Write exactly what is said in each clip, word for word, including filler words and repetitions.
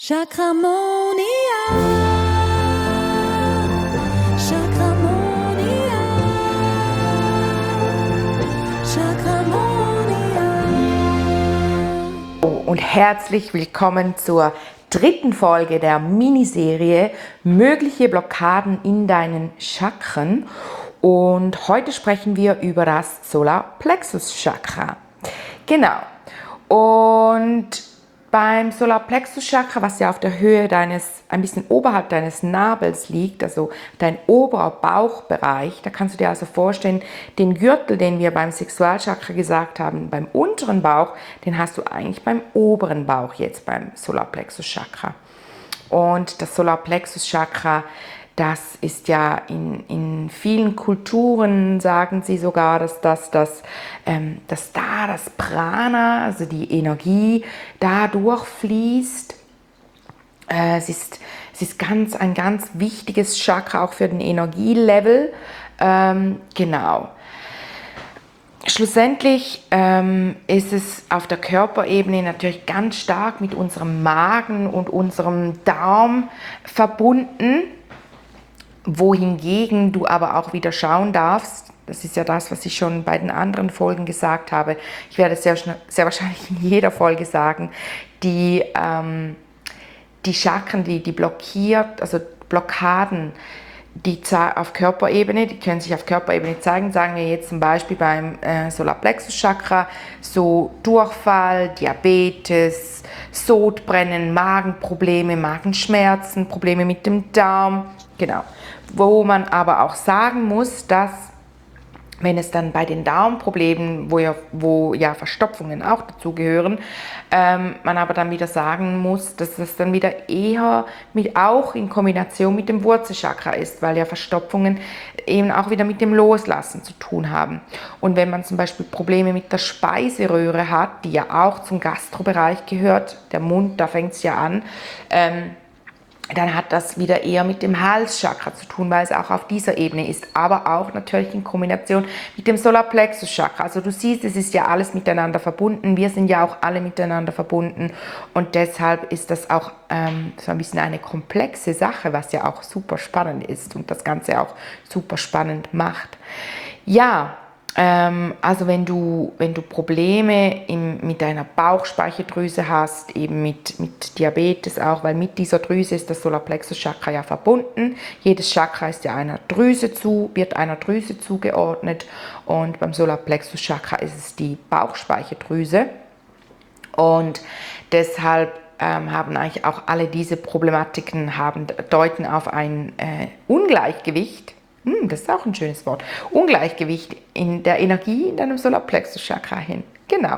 Chakramonia, Chakramonia, Chakramonia. Und herzlich willkommen zur dritten Folge der Miniserie Mögliche Blockaden in deinen Chakren. Und heute sprechen wir über das Solarplexus-Chakra. Genau. Und beim Solarplexus-Chakra, was ja auf der Höhe deines, ein bisschen oberhalb deines Nabels liegt, also dein oberer Bauchbereich, da kannst du dir also vorstellen, den Gürtel, den wir beim Sexualchakra gesagt haben, beim unteren Bauch, den hast du eigentlich beim oberen Bauch jetzt beim Solarplexus-Chakra. Und das Solarplexus-Chakra, das ist ja in, in vielen Kulturen, sagen sie sogar, dass, das, dass, ähm, dass da das Prana, also die Energie, da durchfließt. Äh, es ist, es ist ganz, ein ganz wichtiges Chakra auch für den Energielevel. Ähm, genau. Schlussendlich ähm, ist es auf der Körperebene natürlich ganz stark mit unserem Magen und unserem Darm verbunden. Wohingegen du aber auch wieder schauen darfst, das ist ja das, was ich schon bei den anderen Folgen gesagt habe, ich werde es sehr, sehr wahrscheinlich in jeder Folge sagen, die, ähm, die Chakren, die, die blockiert, also Blockaden, die auf Körperebene, die können sich auf Körperebene zeigen, sagen wir jetzt zum Beispiel beim äh, Solarplexus-Chakra, so Durchfall, Diabetes, Sodbrennen, Magenprobleme, Magenschmerzen, Probleme mit dem Darm, genau. Wo man aber auch sagen muss, dass, wenn es dann bei den Darmproblemen, wo ja, wo ja Verstopfungen auch dazugehören, ähm, man aber dann wieder sagen muss, dass das dann wieder eher mit, auch in Kombination mit dem Wurzelchakra ist, weil ja Verstopfungen eben auch wieder mit dem Loslassen zu tun haben. Und wenn man zum Beispiel Probleme mit der Speiseröhre hat, die ja auch zum Gastrobereich gehört, der Mund, da fängt es ja an, ähm, dann hat das wieder eher mit dem Halschakra zu tun, weil es auch auf dieser Ebene ist, aber auch natürlich in Kombination mit dem Solarplexus-Chakra. Also du siehst, es ist ja alles miteinander verbunden, wir sind ja auch alle miteinander verbunden und deshalb ist das auch ähm, so ein bisschen eine komplexe Sache, was ja auch super spannend ist und das Ganze auch super spannend macht. Ja, also wenn du, wenn du Probleme im, mit deiner Bauchspeicheldrüse hast, eben mit, mit Diabetes auch, weil mit dieser Drüse ist das Solarplexus-Chakra ja verbunden. Jedes Chakra ist ja einer Drüse zu, wird einer Drüse zugeordnet und beim Solarplexus-Chakra ist es die Bauchspeicheldrüse. Und deshalb ähm, haben eigentlich auch alle diese Problematiken haben, deuten auf ein äh, Ungleichgewicht. Hm, das ist auch ein schönes Wort. Ungleichgewicht in der Energie in deinem Solarplexus-Chakra hin. Genau.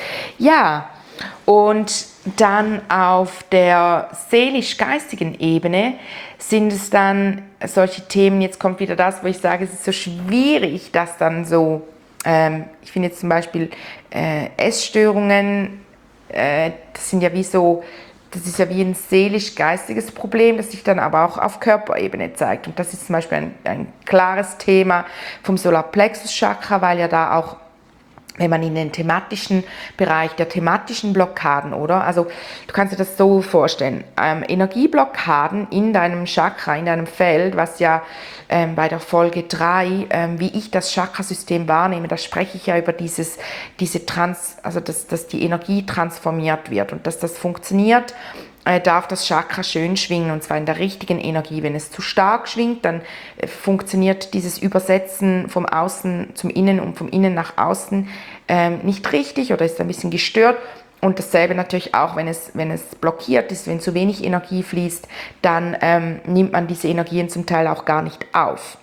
Ja, und dann auf der seelisch-geistigen Ebene sind es dann solche Themen, jetzt kommt wieder das, wo ich sage, es ist so schwierig, das dann so, ähm, ich finde jetzt zum Beispiel äh, Essstörungen, äh, das sind ja wie so, das ist ja wie ein seelisch-geistiges Problem, das sich dann aber auch auf Körperebene zeigt. Und das ist zum Beispiel ein, ein klares Thema vom Solarplexus-Chakra, weil ja da auch, wenn man in den thematischen Bereich der thematischen Blockaden, oder? Also du kannst dir das so vorstellen, ähm, Energieblockaden in deinem Chakra, in deinem Feld, was ja ähm, bei der Folge drei, ähm, wie ich das Chakrasystem wahrnehme, da spreche ich ja über dieses, diese Trans, also dass, dass die Energie transformiert wird und dass das funktioniert, äh, darf das Chakra schön schwingen und zwar in der richtigen Energie. Wenn es zu stark schwingt, dann äh, funktioniert dieses Übersetzen vom Außen zum Innen und vom Innen nach Außen ähm, nicht richtig oder ist ein bisschen gestört. Und dasselbe natürlich auch, wenn es, wenn es blockiert ist, wenn zu wenig Energie fließt, dann ähm, nimmt man diese Energien zum Teil auch gar nicht auf.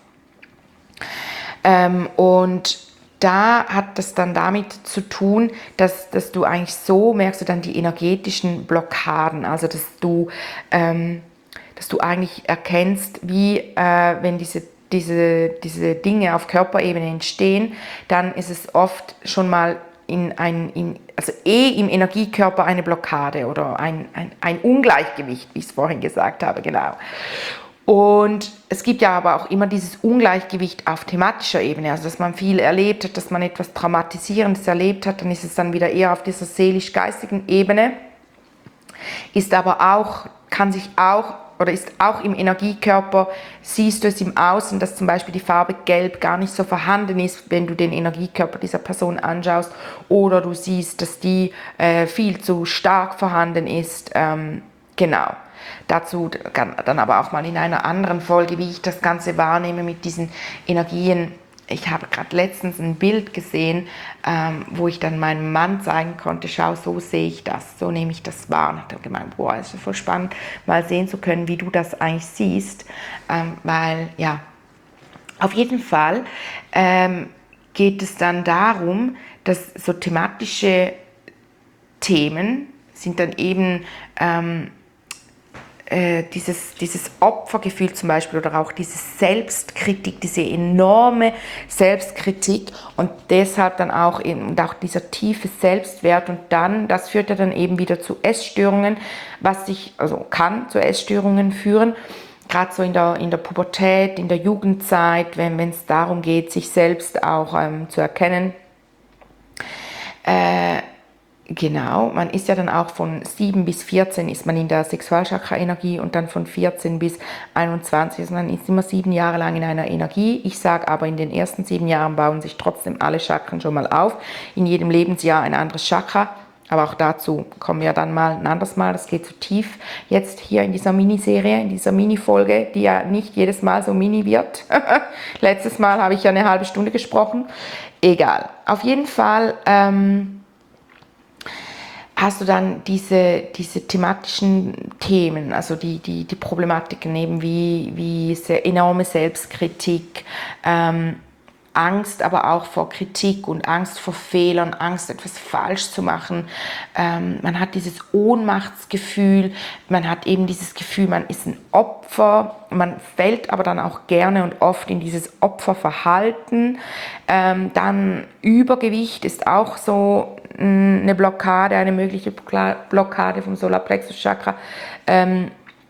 Ähm, und da hat das dann damit zu tun, dass, dass du eigentlich so, merkst du dann die energetischen Blockaden, also dass du, ähm, dass du eigentlich erkennst, wie äh, wenn diese Diese, diese Dinge auf Körperebene entstehen, dann ist es oft schon mal in ein, in, also eh im Energiekörper eine Blockade oder ein, ein, ein Ungleichgewicht, wie ich es vorhin gesagt habe, genau. Und es gibt ja aber auch immer dieses Ungleichgewicht auf thematischer Ebene, also dass man viel erlebt hat, dass man etwas Traumatisierendes erlebt hat, dann ist es dann wieder eher auf dieser seelisch-geistigen Ebene. ist aber auch, kann sich auch oder ist auch im Energiekörper, siehst du es im Außen, dass zum Beispiel die Farbe Gelb gar nicht so vorhanden ist, wenn du den Energiekörper dieser Person anschaust, oder du siehst, dass die äh, viel zu stark vorhanden ist. Ähm, genau. Dazu dann aber auch mal in einer anderen Folge, wie ich das Ganze wahrnehme mit diesen Energien. Ich habe gerade letztens ein Bild gesehen, ähm, wo ich dann meinem Mann zeigen konnte, schau, so sehe ich das, so nehme ich das wahr. Und habe gemeint, boah, es ist voll spannend, mal sehen zu können, wie du das eigentlich siehst, ähm, weil, ja, auf jeden Fall ähm, geht es dann darum, dass so thematische Themen sind dann eben ähm, Dieses, dieses Opfergefühl zum Beispiel oder auch diese Selbstkritik, diese enorme Selbstkritik und deshalb dann auch, eben, und auch dieser tiefe Selbstwert und dann, das führt ja dann eben wieder zu Essstörungen, was sich, also kann zu Essstörungen führen, gerade so in der, in der Pubertät, in der Jugendzeit, wenn es darum geht, sich selbst auch ähm, zu erkennen. Äh, Genau, man ist ja dann auch von sieben bis vierzehn ist man in der Sexualchakra-Energie und dann von vierzehn bis einundzwanzig, also man ist immer sieben Jahre lang in einer Energie. Ich sage aber, in den ersten sieben Jahren bauen sich trotzdem alle Chakren schon mal auf. In jedem Lebensjahr ein anderes Chakra, aber auch dazu kommen wir dann mal ein anderes Mal. Das geht zu tief jetzt hier in dieser Miniserie, in dieser Mini-Folge, die ja nicht jedes Mal so mini wird. Letztes Mal habe ich ja eine halbe Stunde gesprochen. Egal, auf jeden Fall... Ähm, hast du dann diese, diese thematischen Themen, also die, die, die Problematiken eben wie, wie sehr enorme Selbstkritik, ähm, Angst aber auch vor Kritik und Angst vor Fehlern, Angst etwas falsch zu machen. Ähm, man hat dieses Ohnmachtsgefühl, man hat eben dieses Gefühl, man ist ein Opfer, man fällt aber dann auch gerne und oft in dieses Opferverhalten. Ähm, dann Übergewicht ist auch so eine Blockade, eine mögliche Blockade vom Solarplexus-Chakra, ähm,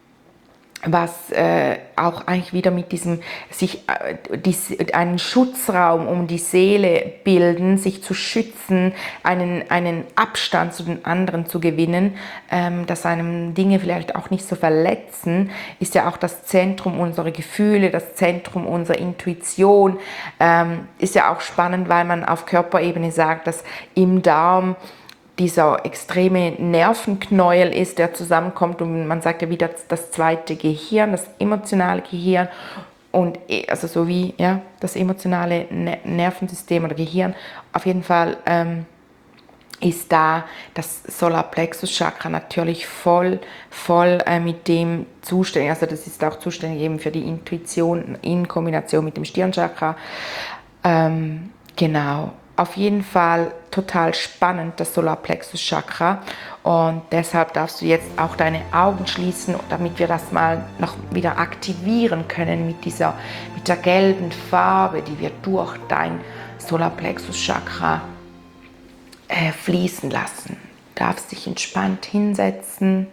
was äh, auch eigentlich wieder mit diesem, sich äh, dies, einen Schutzraum um die Seele bilden, sich zu schützen, einen, einen Abstand zu den anderen zu gewinnen, ähm, dass einem Dinge vielleicht auch nicht so verletzen, ist ja auch das Zentrum unserer Gefühle, das Zentrum unserer Intuition. Ähm, ist ja auch spannend, weil man auf Körperebene sagt, dass im Darm dieser extreme Nervenknäuel ist, der zusammenkommt und man sagt ja wieder das zweite Gehirn, das emotionale Gehirn und also so wie ja, das emotionale Nervensystem oder Gehirn. Auf jeden Fall ähm, ist da das Solarplexus-Chakra natürlich voll, voll äh, mit dem zuständig, also das ist auch zuständig eben für die Intuition in Kombination mit dem Stirnchakra. Ähm, genau. Auf jeden Fall total spannend, das Solarplexus-Chakra. Und deshalb darfst du jetzt auch deine Augen schließen, damit wir das mal noch wieder aktivieren können mit dieser, mit der gelben Farbe, die wir durch dein Solarplexus-Chakra äh, fließen lassen. Du darfst dich entspannt hinsetzen,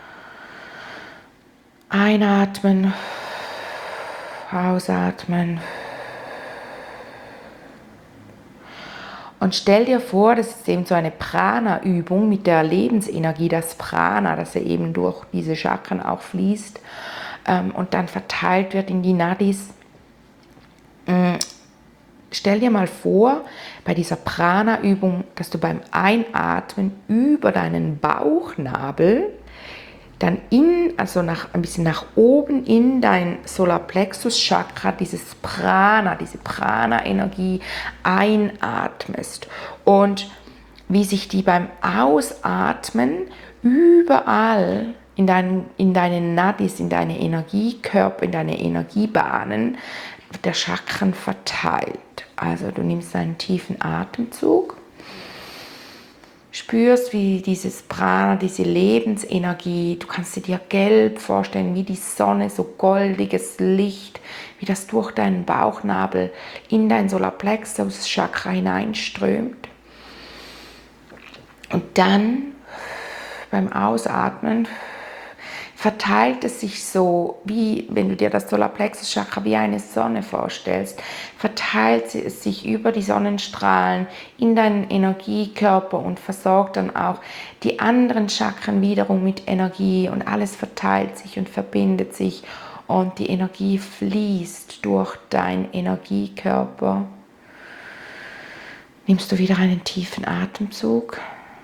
einatmen, ausatmen. Und stell dir vor, das ist eben so eine Prana-Übung mit der Lebensenergie, das Prana, das ja eben durch diese Chakren auch fließt ähm, und dann verteilt wird in die Nadis. Ähm, stell dir mal vor, bei dieser Prana-Übung, dass du beim Einatmen über deinen Bauchnabel dann in, also nach, ein bisschen nach oben in dein Solarplexus-Chakra dieses Prana, diese Prana-Energie einatmest und wie sich die beim Ausatmen überall in, dein, in deine Nadis, in deine Energiekörper, in deine Energiebahnen der Chakren verteilt. Also du nimmst einen tiefen Atemzug, spürst, wie dieses Prana, diese Lebensenergie, du kannst sie dir gelb vorstellen, wie die Sonne, so goldiges Licht, wie das durch deinen Bauchnabel in dein Solarplexus-Chakra hineinströmt. Und dann beim Ausatmen verteilt es sich so, wie wenn du dir das Solarplexus-Chakra wie eine Sonne vorstellst, verteilt es sich über die Sonnenstrahlen in deinen Energiekörper und versorgt dann auch die anderen Chakren wiederum mit Energie und alles verteilt sich und verbindet sich und die Energie fließt durch deinen Energiekörper. Nimmst du wieder einen tiefen Atemzug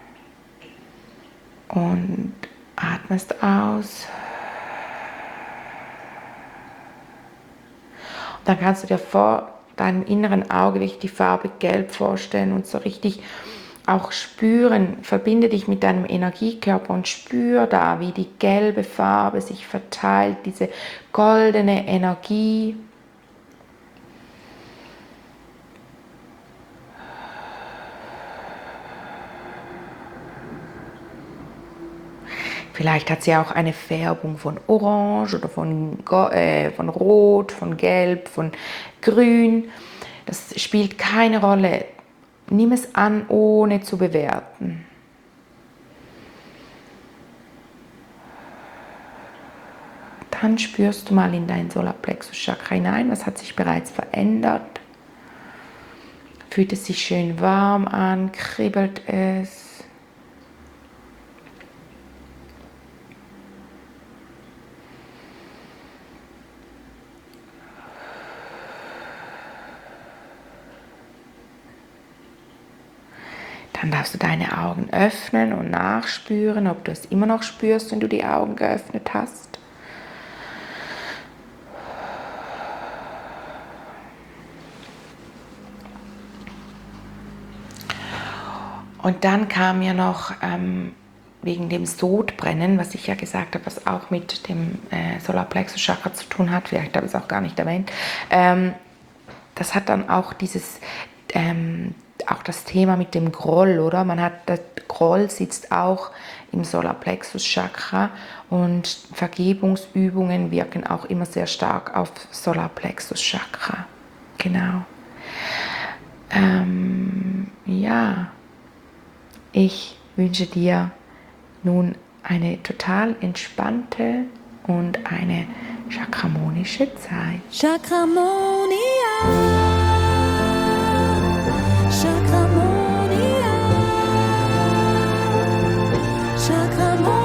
und atmest aus. Und dann kannst du dir vor deinem inneren Auge wirklich die Farbe Gelb vorstellen und so richtig auch spüren. Verbinde dich mit deinem Energiekörper und spür da, wie die gelbe Farbe sich verteilt, diese goldene Energie. Vielleicht hat sie auch eine Färbung von Orange oder von, äh, von Rot, von Gelb, von Grün. Das spielt keine Rolle. Nimm es an, ohne zu bewerten. Dann spürst du mal in dein Solarplexus-Chakra hinein. Was hat sich bereits verändert? Fühlt es sich schön warm an? Kribbelt es? Dann darfst du deine Augen öffnen und nachspüren, ob du es immer noch spürst, wenn du die Augen geöffnet hast. Und dann kam ja noch ähm, wegen dem Sodbrennen, was ich ja gesagt habe, was auch mit dem äh, Solarplexus-Chakra zu tun hat, vielleicht habe ich es auch gar nicht erwähnt, ähm, das hat dann auch dieses... Ähm, auch das Thema mit dem Groll, oder? Man hat, der Groll sitzt auch im Solarplexus-Chakra und Vergebungsübungen wirken auch immer sehr stark auf Solarplexus-Chakra. Genau. Ähm, ja, ich wünsche dir nun eine total entspannte und eine chakramonische Zeit. Chakramonia. Chakramonia, Chakramonia.